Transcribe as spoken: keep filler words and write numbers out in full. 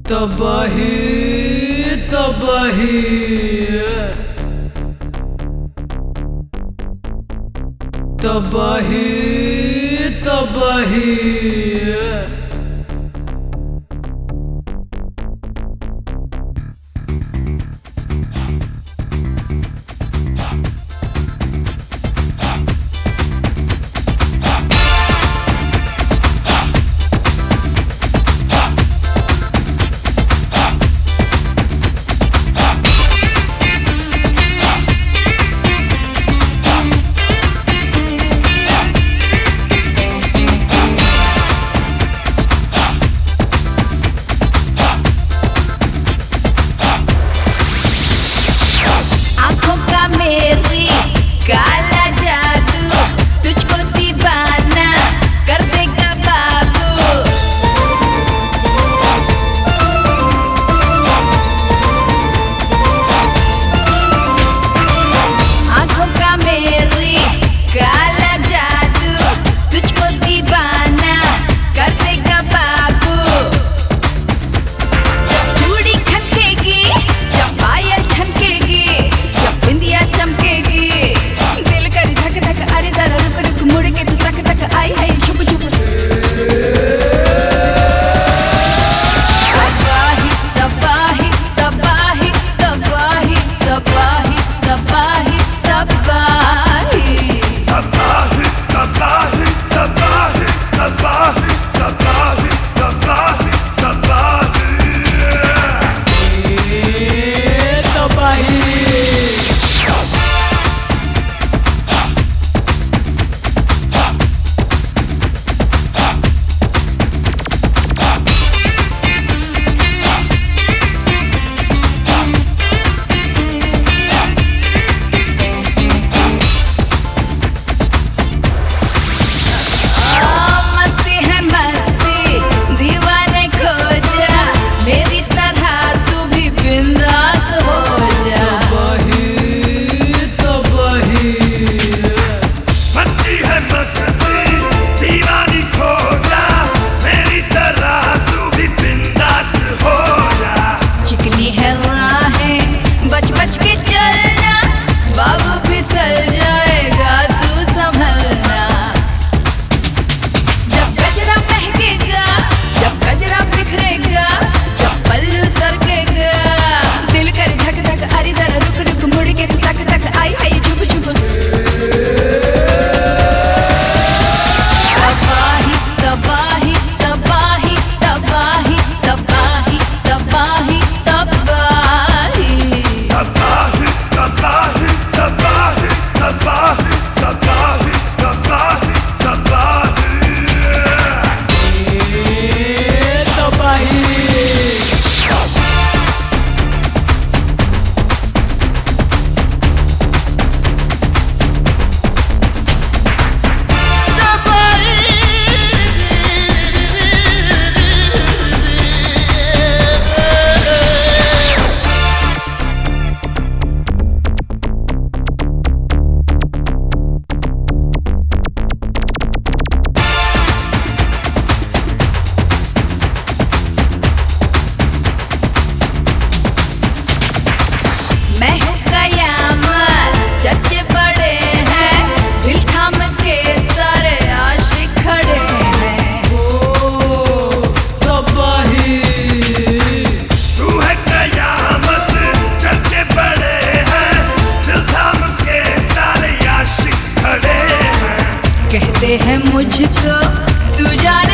तबाही तबाही तबाही तबाही काला जादू तुझको दीवाना कर देगा बाबू। आंखों का मेरी काला जादू तुझको दीवाना कर देगा बाबू। जब चूड़ी खनकेगी, जब पायल छनकेगी, जब बिंदिया चमकेगी, अरे जरा रुक रुक मुड़ के तू तक तक आई है शुभ शुभ। तबाही तबाही तबाही तबाही तबाही तबाही तबाही तबाही तबाही तबाही तबाही तबाही तबाही तबाही बच बच के चलना बाबू फिसल जाएगा तू संभलना। जब गजरा महकेगा, जब गजरा बिखरेगा, जब पल्लू सरकेगा, दिल कर धक धक अरे जरा रुक रुक मुड़ के तू तक तक आई है चुप चुप। तबाही तबाही तबाही तबाही तबाही तबाही तबाही तबाही तबाही तबाही तबाही तबाही तबाही तबाही चर्चे बड़े हैं, दिल थाम के सारे आशिक खड़े हैं। ओ तबाही तू है कयामत, चर्चे बड़े हैं, दिल थाम के सारे आशिक खड़े हैं। कहते हैं मुझको तू जाने